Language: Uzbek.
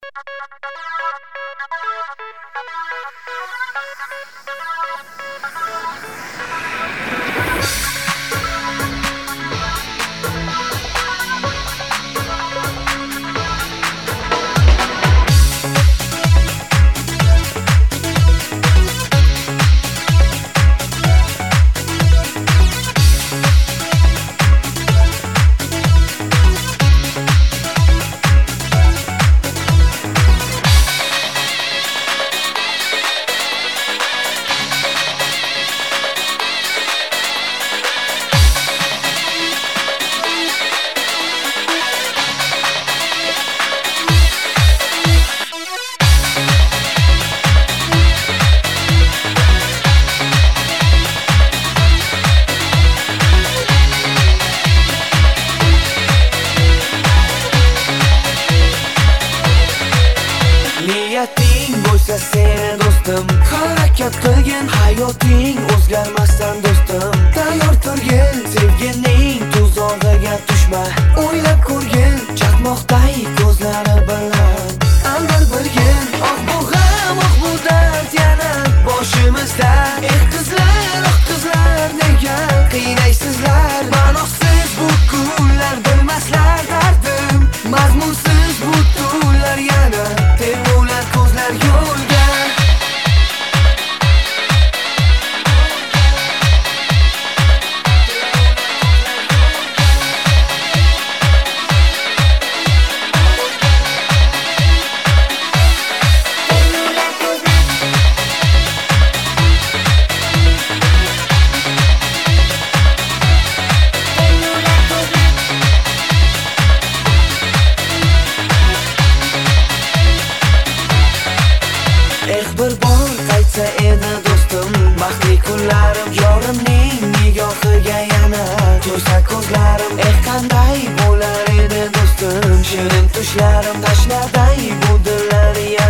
Niyating bo'lsa seni do'stim, harakat qilgin, hayoting o'zgarmasdan do'stim. Tayyor turgin, sevgining tuzog'iga tushma. O'ylab ko'rgin, chaqmoqday ko'zlari bilan aldar bilgin. Bu g'am, bu dard yana boshimizda. Qizlar, nega qiynaysizlar? Ma'nosiz bu kunlar, bilmaslar dardim. Mazmunsiz bu tunlar yana termovlar ko'zlar yo'lga. Bir bor qaytsa edi do'stim, baxtli kunlarim yorimning nigohiga yana to'ysa ko'zlarim. Qanday bo'lar edi do'stim, shirin tushlarim tashladay bu dillar yana